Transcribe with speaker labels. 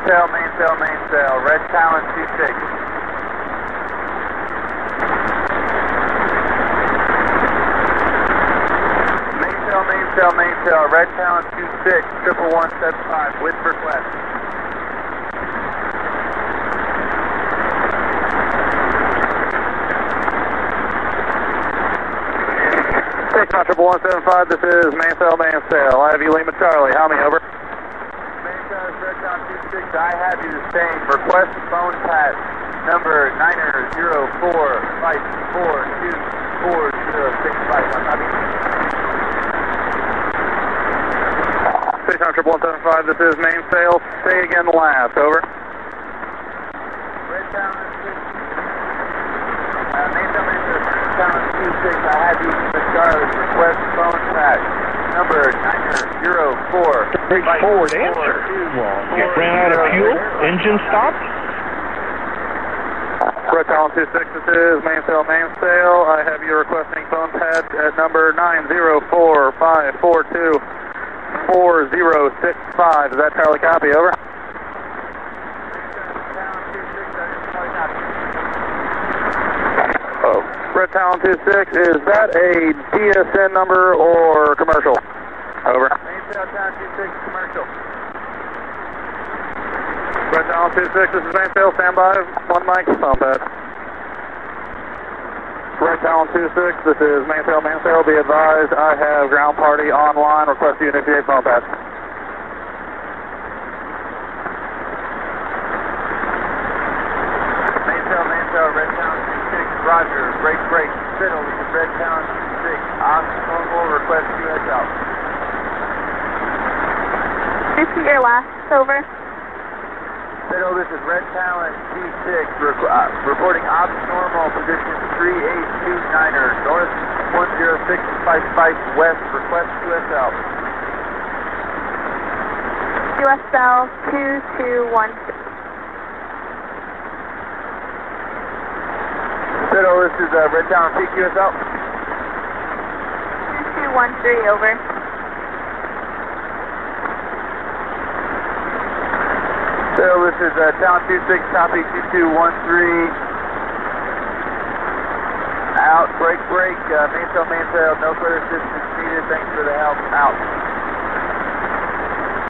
Speaker 1: mainsail, mainsail, mainsail. Red Talon 26. Mainsail, mainsail, mainsail. Red Talon 26, 11175. With request. Triple 175, this is mainsail, mainsail. I have you Lima Charlie, how me, over? Mainsail, Red Talon 26, I have you the same. Request phone pass number 90454240655. Station Triple 175, this is mainsail. Say again last, over. Red Talon 6. Mainsail, mainsail, Red Talon 26, I have you the Charlie. Request phone pass number 904.
Speaker 2: Straightforward answer. You ran out of fuel? Engine stopped?
Speaker 1: Red Talon 26, this is mainsail, mainsail. I have you requesting phone pad at number 904-542-4065. Is that Charlie copy, over? Oh, Red Talon 26, is that a DSN number or commercial? Over. Mainsail Talon 26, commercial. Red Talon 26, this is mainsail, standby, one mic, phone pad. Red Talon 26, this is mainsail, mainsail, be advised, I have ground party online, request you initiate phone pad. Mainsail, mainsail, Red Talon 26, roger, break, break, fiddle, this is Red Talon 26, normal, request you heads out.
Speaker 3: Repeat your last, over.
Speaker 1: Fiddle, this is Red Talon T6, reporting ops normal, position 3829er, north 10655 west, request USL.
Speaker 3: USL 2216.
Speaker 1: Fiddle, this is Red Talon Peak USL.
Speaker 3: 2213, over.
Speaker 1: Fiddle, this is Talon 26, copy 2213. Out, break, break, mainsail, mainsail, no further assistance needed, thanks for the help, out.